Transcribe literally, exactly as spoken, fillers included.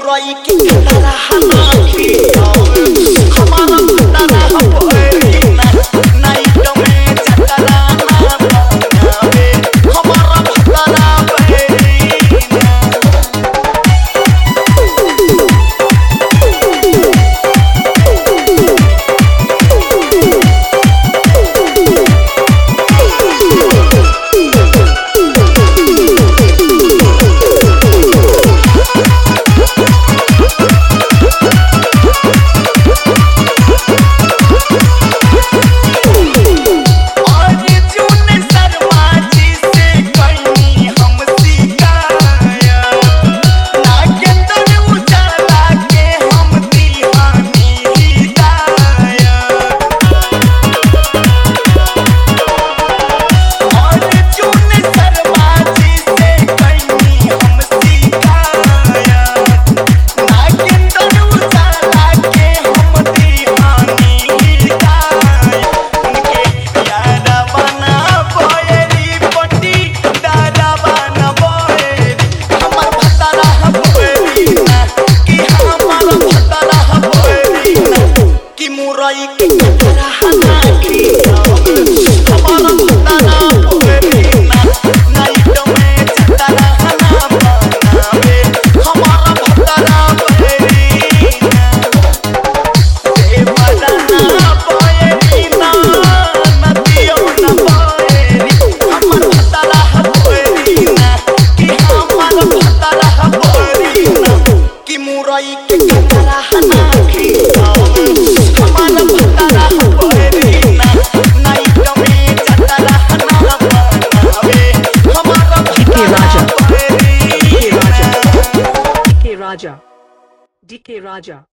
मुरई के कतरा हनाखी हमारा भतरा होई ना नाइट में जतरा ना बनावे हमारा भतरा बहेरी ना मुरई के कतरा हनाखी हमारा भतरा होई ना नाइट में जतरा ना बनावे हमारा भतरा बहेरी ना ए बदना बहेरी ना नदियो ना बहेरी हमारा भतरा होई ना कि हमारा भतरा होई ना कि मुरई के कतरा हनाखी D K Raja. D K Raja.